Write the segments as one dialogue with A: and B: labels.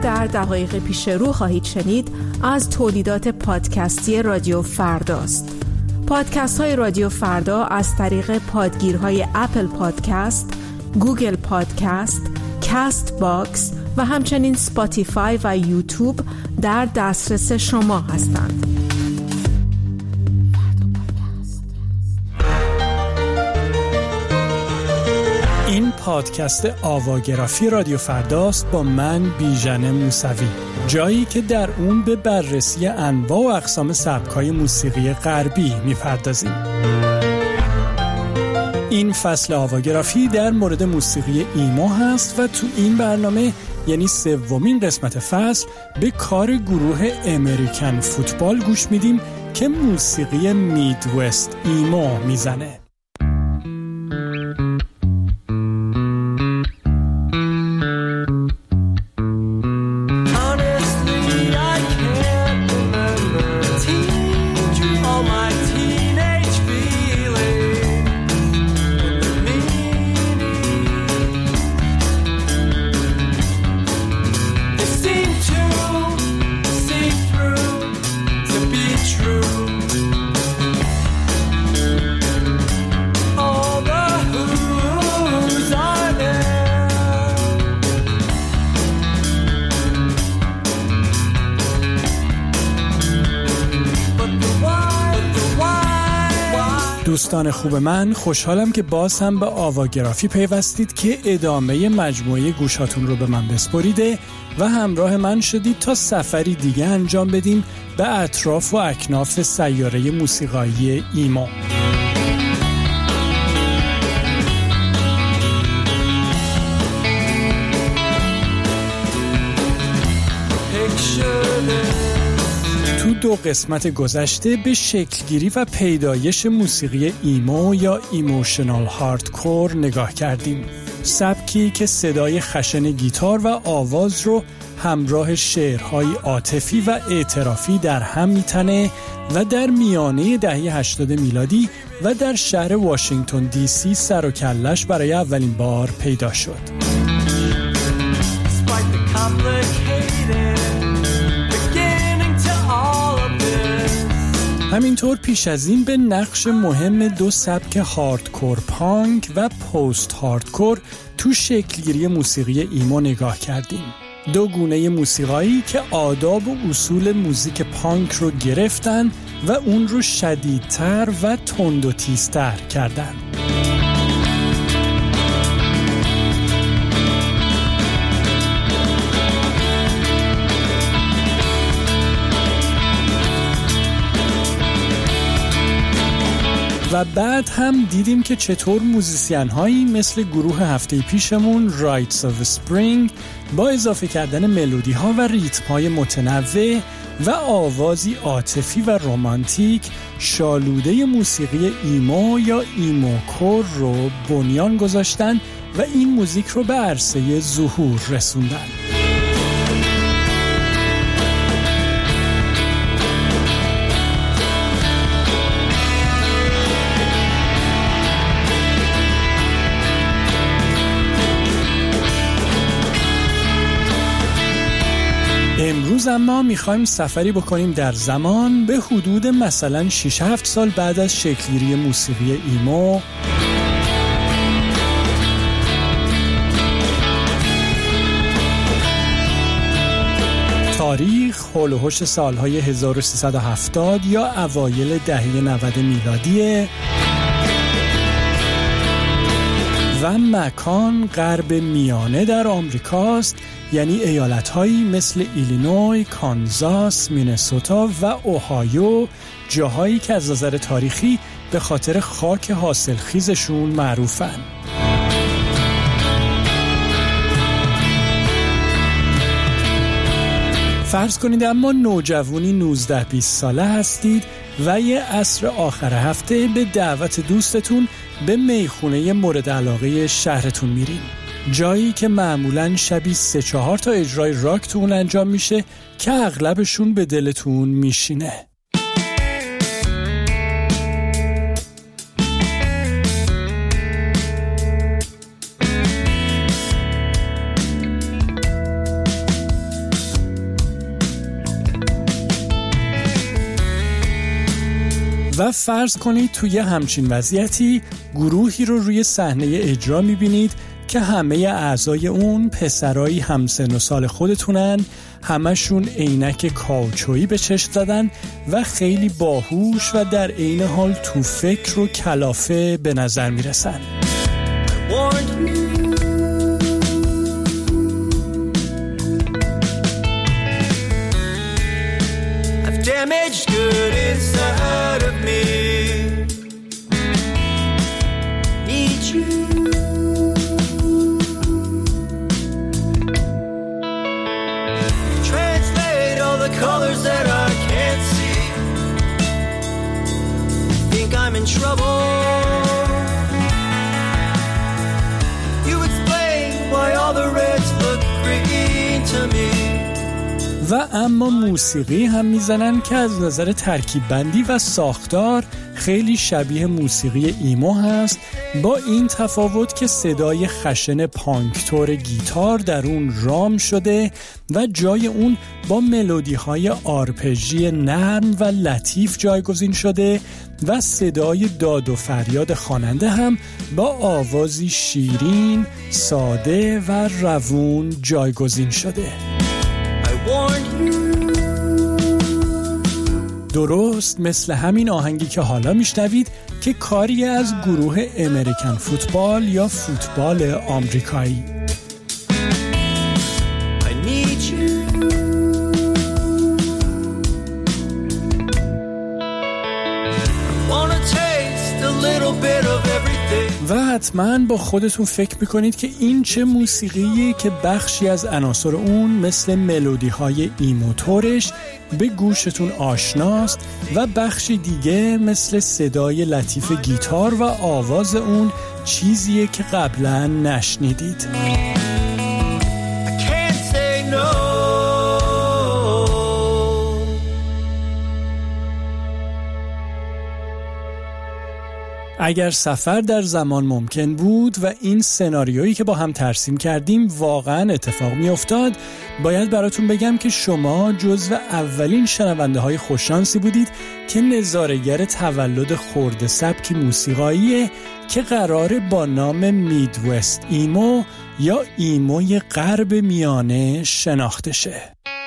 A: در دقایق پیش رو خواهید شنید از تولیدات پادکستی رادیو فرداست. پادکست های رادیو فردا از طریق پادگیرهای اپل پادکست، گوگل پادکست، کاست باکس و همچنین سپاتیفای و یوتیوب در دسترس شما هستند.
B: این پادکست آواگرافی رادیو فرداست با من بیژن موسوی، جایی که در اون به بررسی انواع و اقسام سبک‌های موسیقی غربی می‌پردازیم. این فصل آواگرافی در مورد موسیقی ایمو هست و تو این برنامه یعنی سومین قسمت فصل به کار گروه امریکن فوتبال گوش میدیم که موسیقی میدوست ایمو میزنه. دوستان خوب من، خوشحالم که باز هم به آواگرافی پیوستید که ادامه مجموعه گوشاتون رو به من بسپریده و همراه من شدید تا سفری دیگه انجام بدیم به اطراف و اکناف سیاره موسیقایی ایمو. تو 2 قسمت گذشته به شکلگیری و پیدایش موسیقی ایمو یا ایموشنال هاردکور نگاه کردیم. سبکی که صدای خشن گیتار و آواز رو همراه شعرهای عاطفی و اعترافی در هم میتنه و در میانه دهه 80 میلادی و در شهر واشنگتن دی سی سر و کلش برای اولین بار پیدا شد. همینطور پیش از این به نقش مهم 2 سبک هاردکور پانک و پست هاردکور تو شکلگیری موسیقی ایمو نگاه کردیم. 2 گونه موسیقایی که آداب و اصول موزیک پانک رو گرفتن و اون رو شدیدتر و تند و تیزتر کردن. و بعد هم دیدیم که چطور موزیسین هایی مثل گروه هفته پیشمون رایتس آف اسپرینگ با اضافه کردن ملودی ها و ریتم های متنوع و آوازی عاطفی و رمانتیک شالوده موسیقی ایمو یا ایموکور رو بنیان گذاشتن و این موزیک رو به عرصه ظهور رسوندن. امروز اما میخوایم سفری بکنیم در زمان به حدود مثلا 6-7 سال بعد از شکلگیری موسیقی ایمو تاریخ هول و هوش سالهای 1370 یا اوایل دهه 90 میلادیه و مکان غرب میانه در آمریکاست، یعنی ایالت‌هایی مثل ایلینوی، کانزاس، مینسوتا و اوهایو، جاهایی که از نظر تاریخی به خاطر خاک حاصلخیزشون معروفن. فرض کنید اما نوجوانی 19-20 ساله هستید و یه عصر آخر هفته به دعوت دوستتون به میخونه مورد علاقه شهرتون میرین. جایی که معمولاً شبی 3-4 تا اجرای راک تو اون انجام میشه که اغلبشون به دلتون میشینه. و فرض کنید توی همچین وضعیتی گروهی رو روی صحنه اجرا می‌بینید که همه اعضای اون پسرایی همسن و سال خودتونن، همشون عینک کاوچویی به چشم زدن و خیلی باهوش و در عین حال تو فکر و کلافه به نظر میرسن.
C: Damaged good inside of me. Need you. Translate all the colors that I can't see. Think I'm in trouble. You explain why all the reds look green to me.
B: و اما موسیقی هم میزنن که از نظر ترکیب بندی و ساختار خیلی شبیه موسیقی ایمو هست، با این تفاوت که صدای خشن پانکتور گیتار در اون رام شده و جای اون با ملودی های آرپژی نرم و لطیف جایگزین شده و صدای داد و فریاد خواننده هم با آوازی شیرین، ساده و روون جایگزین شده. درست مثل همین آهنگی که حالا میشنوید که کاری از گروه امریکن فوتبال یا فوتبال آمریکایی. و حتما با خودتون فکر میکنید که این چه موسیقیه که بخشی از عناصر اون مثل ملودی های ایموتورش به گوشتون آشناست و بخشی دیگه مثل صدای لطیف گیتار و آواز اون چیزیه که قبلا نشنیدید. اگر سفر در زمان ممکن بود و این سناریویی که با هم ترسیم کردیم واقعا اتفاق می افتاد، باید براتون بگم که شما جزو اولین شنونده های خوششانسی بودید که نظاره‌گر تولد خرد سبکی موسیقاییه که قراره با نام میدوست ایمو یا ایموی غرب میانه شناخته شه.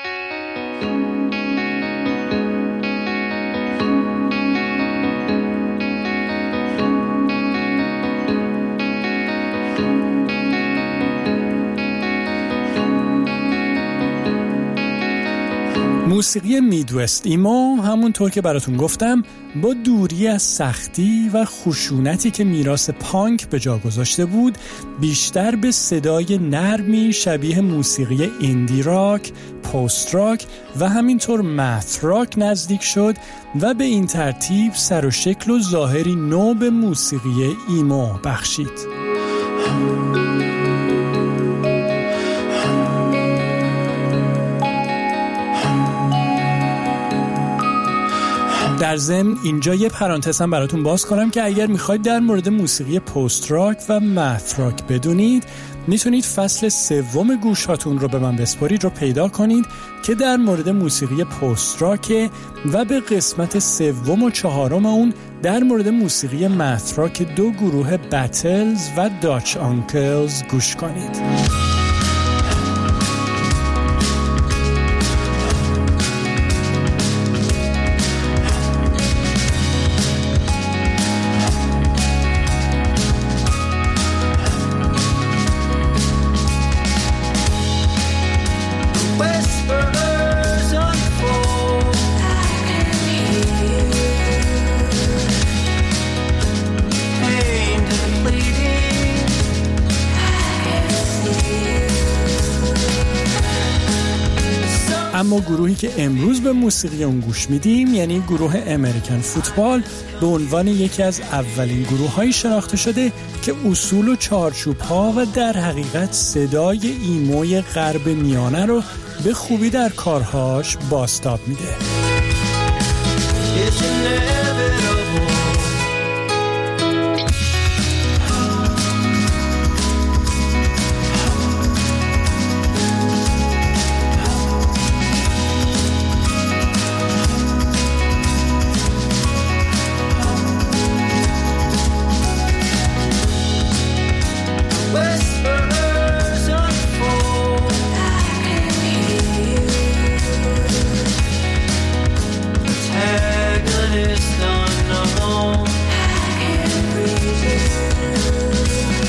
B: موسیقی میدوست ایمو همونطور که براتون گفتم با دوری از سختی و خشونتی که میراث پانک به جا گذاشته بود، بیشتر به صدای نرمی شبیه موسیقی ایندی راک، پست راک و همینطور مث راک نزدیک شد و به این ترتیب سر و شکل و ظاهری نو به موسیقی ایمو بخشید. در ضمن اینجا یه پرانتز هم براتون باز کنم که اگر میخواید در مورد موسیقی پست راک و مث راک بدونید، میتونید فصل 3 گوشاتون رو به من بسپارید رو پیدا کنید که در مورد موسیقی پست راک و به قسمت 3 و 4 اون در مورد موسیقی مث راک دو گروه بتلز و داچ آنکلز گوش کنید. اما گروهی که امروز به موسیقی اون گوش میدیم، یعنی گروه امریکن فوتبال، به عنوان یکی از اولین گروه‌های شناخته شده که اصول و چارچوب‌ها و در حقیقت صدای ایموی غرب میانه رو به خوبی در کارهاش بازتاب میده.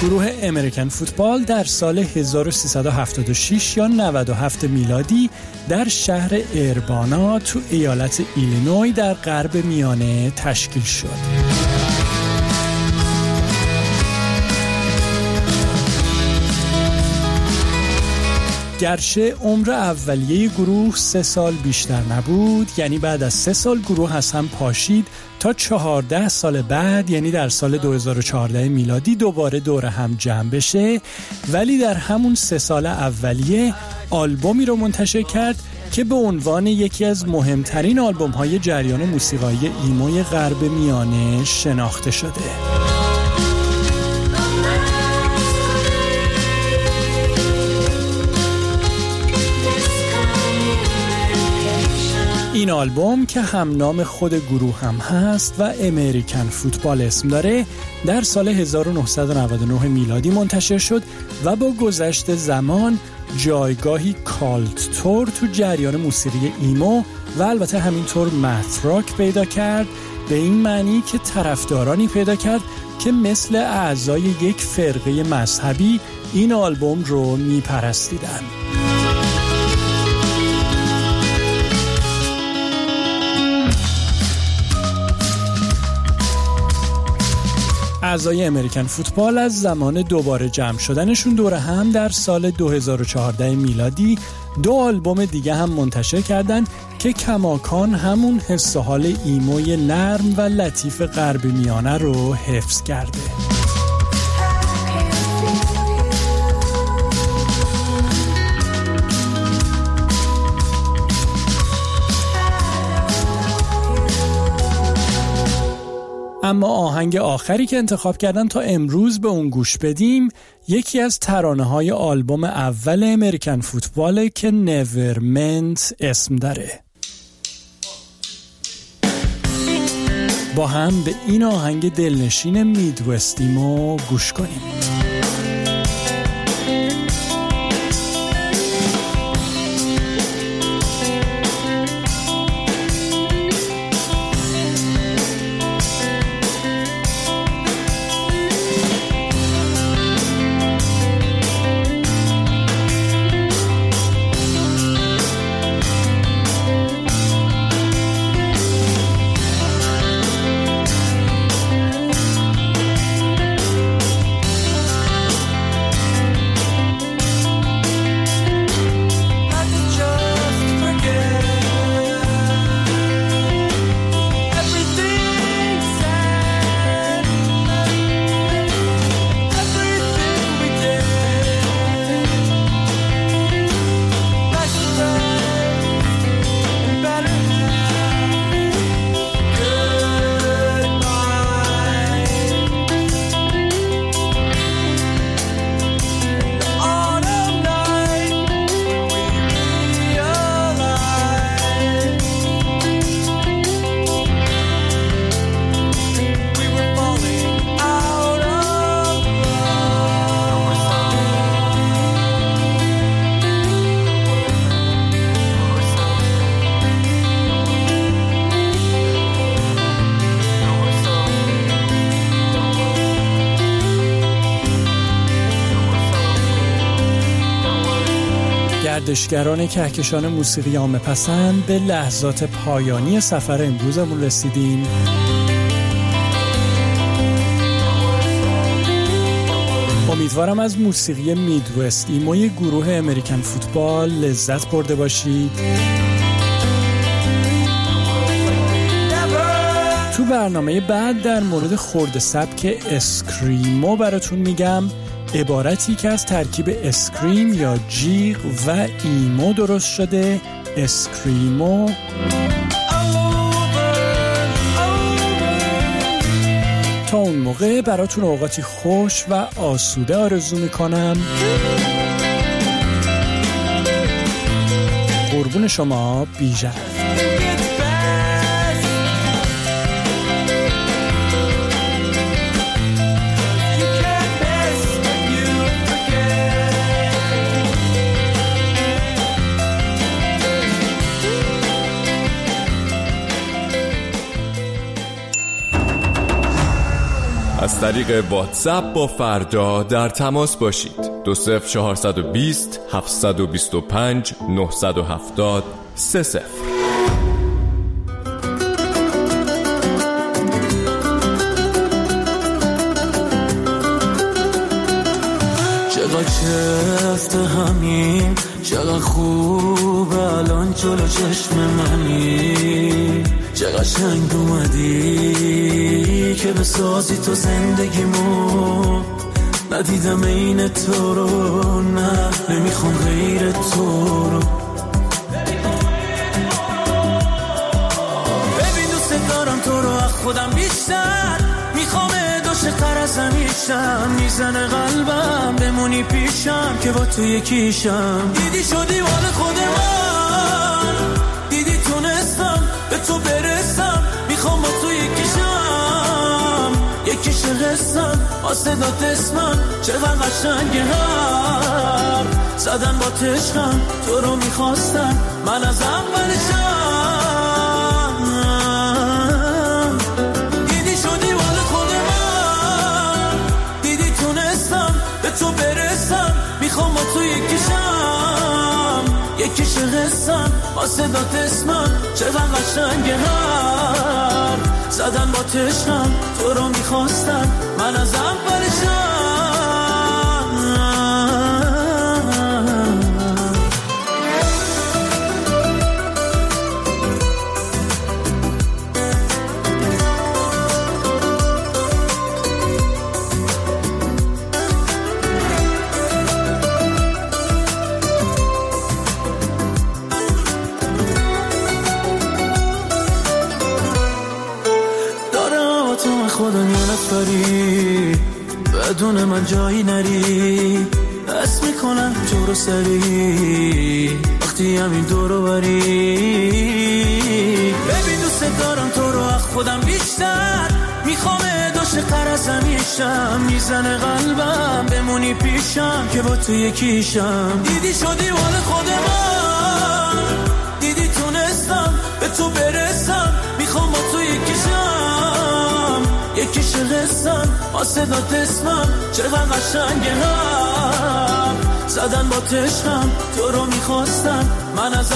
B: گروه امریکن فوتبال در سال 1376 یا 97 میلادی در شهر اربانا تو ایالت ایلینوی در غرب میانه تشکیل شد. گرچه عمر اولیه گروه 3 سال بیشتر نبود، یعنی بعد از 3 سال گروه از هم پاشید تا 14 سال بعد، یعنی در سال 2014 میلادی دوباره دور هم جمع بشه، ولی در همون 3 سال اولیه آلبومی رو منتشر کرد که به عنوان یکی از مهمترین آلبوم‌های جریان موسیقایی ایموی غرب میانه شناخته شده. این آلبوم که هم نام خود گروه هم هست و امریکن فوتبال اسم داره، در سال 1999 میلادی منتشر شد و با گذشت زمان جایگاهی کالت تور تو جریان موسیقی ایمو و البته همینطور مت راک پیدا کرد، به این معنی که طرفدارانی پیدا کرد که مثل اعضای یک فرقه مذهبی این آلبوم رو میپرستیدن. اعضای امریکن فوتبال از زمان دوباره جمع شدنشون دور هم در سال 2014 میلادی 2 آلبوم دیگه هم منتشر کردن که کماکان همون حس و حال ایموی نرم و لطیف غرب میانه رو حفظ کرده. اما آهنگ آخری که انتخاب کردم تا امروز به اون گوش بدیم یکی از ترانه‌های آلبوم اول امریکن فوتباله که Nevermind اسم داره. با هم به این آهنگ دلنشین میدوستیمو گوش کنیم. گردشگران کهکشان موسیقی عامه‌پسند به لحظات پایانی سفر امروزمون رسیدیم. امیدوارم از موسیقی میدوست ایموی گروه امریکن فوتبال لذت برده باشید. تو برنامه بعد در مورد خورد سبک اسکریمو براتون میگم، عبارتی که از ترکیب اسکریم یا جیغ و ایمو درست شده، اسکریمو. تا اون موقع براتون اوقاتی خوش و آسوده آرزو میکنم. قربون شما بیژن.
D: از طریق واتساپ با فردا در تماس باشید. 20420 725 970 30.
C: چقدر چفته همین، چقدر خوب الان جلو چشم منی، چقدر شنگ اومدی که بسازی تو زندگیمو. ندیدم این تو رو، نه نمیخوام غیر تو رو. ببین دوست دارم تو رو از خودم بیشتر، میخوام عاشق‌تر از همیشم. میزنه قلبم بمونی پیشم که با تو یکیشم. دیدی شدی مال خود من، دیدی تونستم به تو برسم. میخوام با تو یکیشم، یکیش قسم آسدات اسمم. چقدر قشنگه هم زدن با تشکم. تو رو میخواستم من از اولشم. تو برسم، میخوام با تو یکیشم، یکیش قسم آسدات اسمم. چقدر قشنگه هم زدن با تشکم. تو رو میخواستم من از اولشم. بدون من جایی نری، حس میکنم تو رو سری وقتی همین دورو بری. ببین دوست دارم تو رو از خودم بیشتر، میخوام عاشق‌تر از همیشم. میزنه قلبم بمونی پیشم که با تو یکیشم. دیدی شدی مال خود من، دیدی تونستم به تو برسم. میخوام با تو یکیشم، یکیش قسم آسدات اسمم. چقدر قشنگه هم زدن با تشکم. تو رو میخواستم من از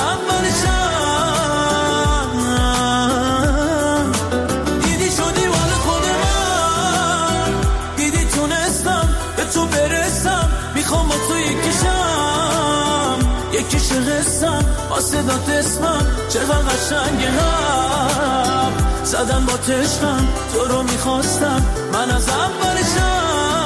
C: اولشم. دیدی شدی مال خود من، دیدی تونستم به تو برسم. میخوام با تو یکیشم، یکیش قسم آسدات اسمم. چقدر قشنگه هم زدن با تشکم. تو رو میخواستم من از اولشم.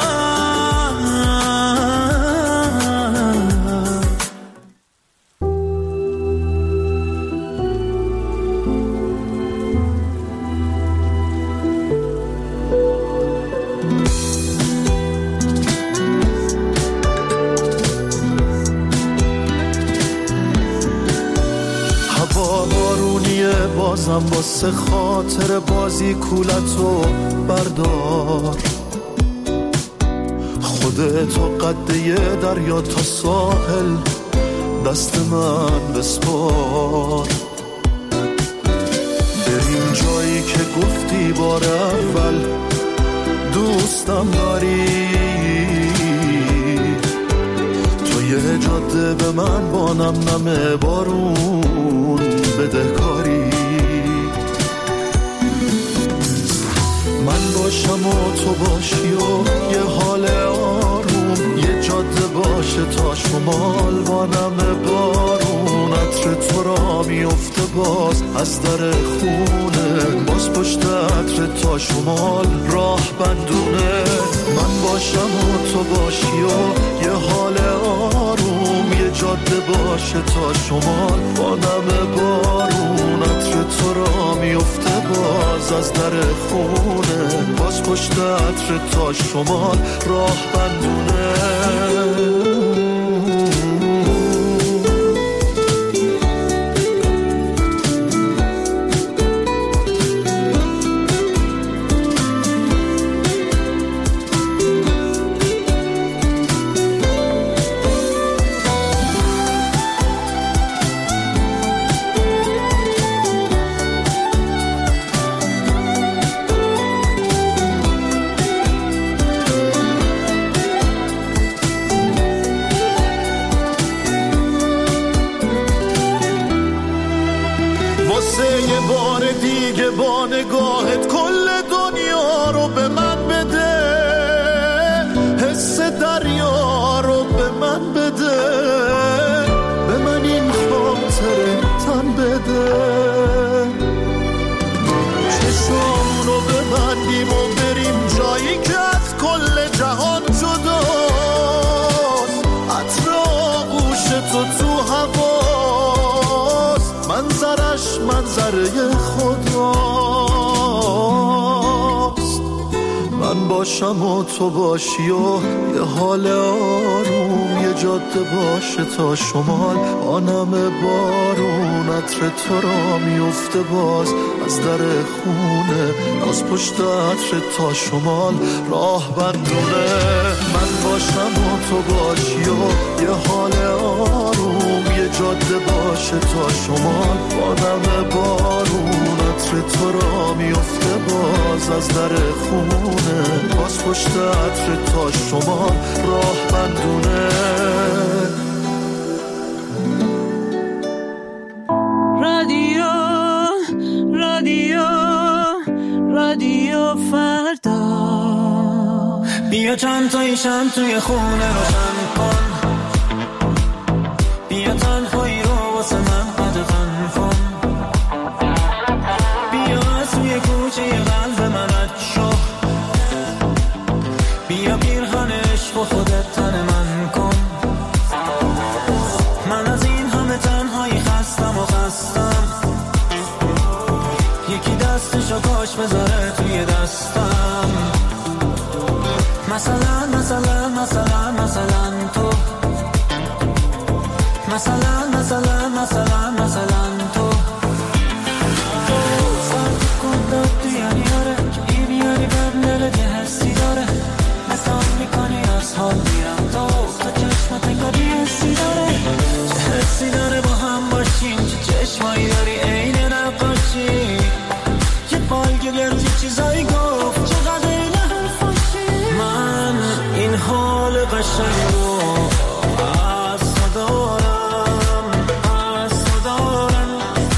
E: هوا بارونیه بازم واسه خاطر بازی کولتو بردار. خودتو قده دریا تا ساحل دست من بسپار. بریم جایی که گفتی بار اول دوستم داری. تو یه جاده به من با نم بارون بدهکاری. من باشم و تو باشی و یه حال آروم، یه جاده باشه تا شمال با نم بارون. عطر تو را میفته باز از در خونه، باز پشت عطر تا شمال راه بندونه. من باشم و تو باشی و یه حال آروم، یه جاده باشه تا شمال با نم بارون. عطر تو را میفته باز از در خونه، باز پشت عطر تا شمال راه بندونه. که با نگاهت کل دنیا رو به من بده، حس دریا رو به من بده، به من این خاطره تن بده. چشمونو ببندیم و بریم جایی که از کل جهان جداست، عطر آغوش تو هواست، منظرش منظره خداست. من باشم و تو باشی و یه حال آروم، یه جاده باشه تا شمال، آنم بارون عطر تو را میفته باز از در خونه، از پشت عطر تا شمال راه بندونه. من باشم و تو باشی و یه حال آروم، یه جاده باشه تا شمال، آنم بارون عطر تو را میفته باز از در خونه، باز پشت عطر تا شمال راه بندونه.
C: رادیو فردا، بیا چند تایی شم توی خونه روشن کن، بیا تنهایی رو واسه من قدغن کن، بیا از توی کوچه قلب من رد شو، بیا پیرهن عشق و خودت تن من کن. من از این همه تنهایی خستم و خستم، یکی دستشو کاش بذاره توی دستم. مثلا تو، مثلا تو سرد کن داد دیانی آره، که این میاری بر نلد یه حسی داره، نسان میکنی از حال میرم تو چشمات انگاری حسی داره، چه حسی داره با هم باشیم، چه چشمایی داری عین نقاشی، یه بالگیر یه چیزایی گفت چقدر این حرفاشی. من این حال قشنگ رو از تو دارم، از تو دارم.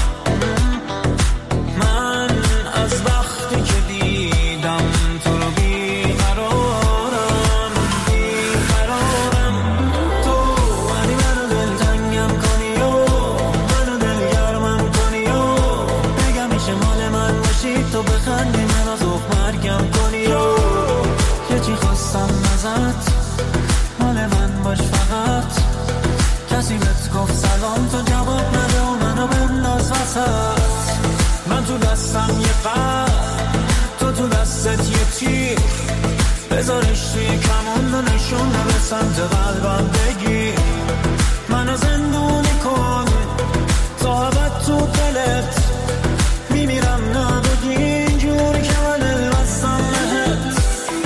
C: من از وقتی که دیدم تو رو بیقرارم، بیقرارم. تو ولی منو دلتنگم کنی و منو دلگرمم کنی و بگم میشه مال من باشی، تو بخندی من از اوه مرگم کنی و یه چی خواستم ازت، مال من باش فقط. کسی بهت گفت سلام تو جواب نده و منو بنداز وسط. من تو دستم یه قلب، تو دستت یه تیر، بذارش توی کمون و نشونه به سمت قلبم بگیر. منو زندونی کن تا ابد تو دلت، میمیرم نبگی اینجوری که من الوستم بهت.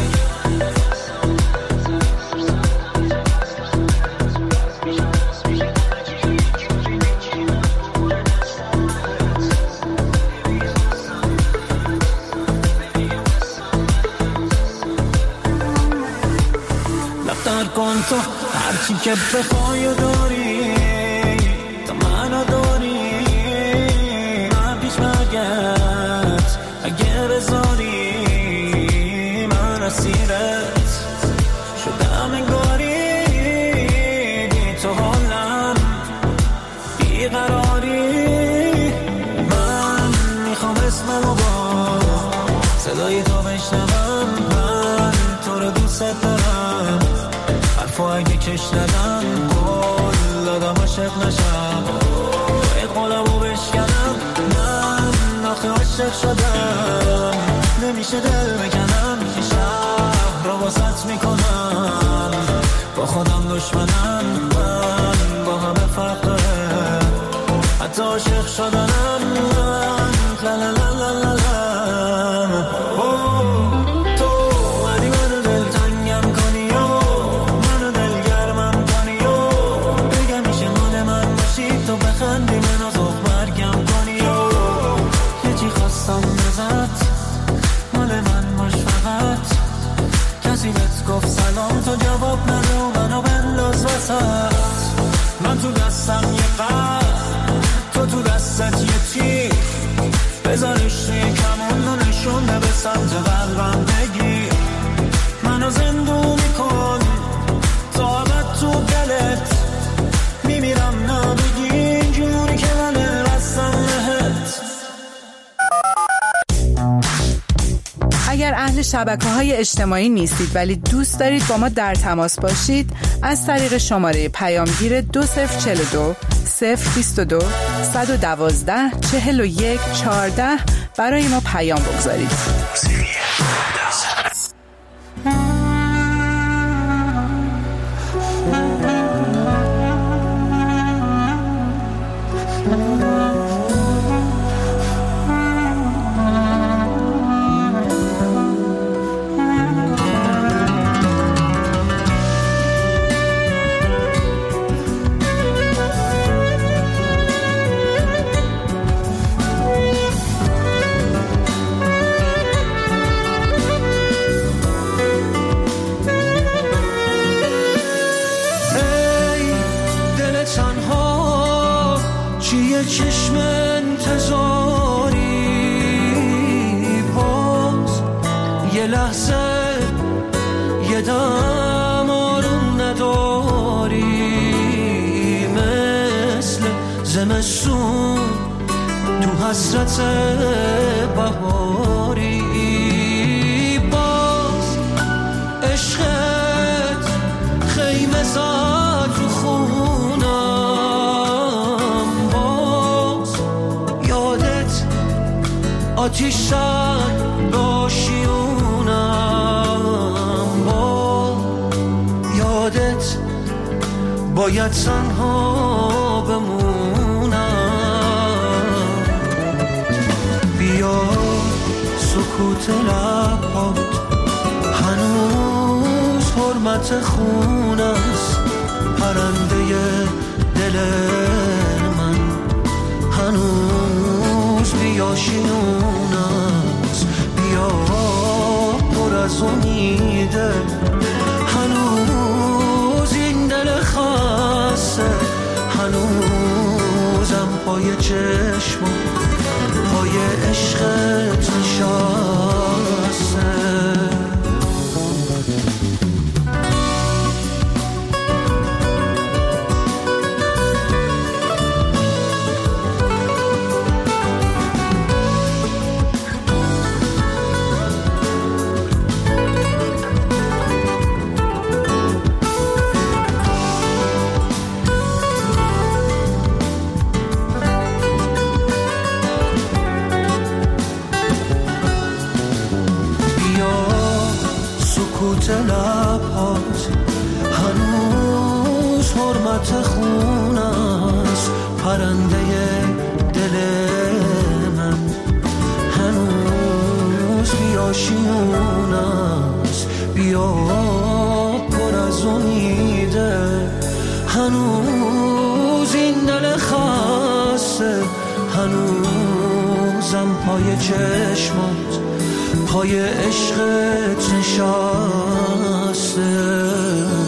C: لفتر کن تو هرچی که بخوای و داری، تا منو داری، من پیش مرگت اگه بذاری، من اسیرت شدم انگاری، بی تو حالم بیقراری. من میخوام اسممو با صدای تو بشنوم، من تو رو دوست دارم، حرفو اگه کش ندم قول دادم عاشق نشم، باید قولمو بشکنم. من آخه عاشق شدم، نمیشه دل بکنم، یه شهر رو واسط میکنم، با خودم دشمنم. من با همه فرق داره، حتی عاشق شدنم. من لا لا لا لا لا گفت سلام تو جواب نده و منو بنداز وسط. من تو دستم یه قلب، تو دستت یه تیر، بذارش توی کمون و نشونه به سمت قلبم بگیر، منو زندون میکن تا ابد تو دلت، میمیرم نبگی اینجوری که من رستم لهت.
A: اگر اهل شبکه‌های اجتماعی نیستید ولی دوست دارید با ما در تماس باشید، از طریق شماره پیامگیر 2042 022 112 41 14 برای ما پیام بگذارید.
C: چشم انتظاری باز یه لحظه یه دم آروم نداری، مثل زمستون تو حسرت بهاری، باز عشقت خیمه زد رو خونم، آتیش زد باشیونم، با یادت باید تنها بمونم، بیا سکوت لبات هنوز حرمت خون است، پرنده دل من هنوز بیا شیون است، بیا پر از امیده، هنوز این دل خسته، هنوزم پای چشم پای عشقت نشسته. لبات هنوز حرمت خون است، پرنده دل من هنوز بیا شیون است، بیا پر از امیده، هنوز این دل خسته، هنوزم پای چشمات پای عشقت نشسته.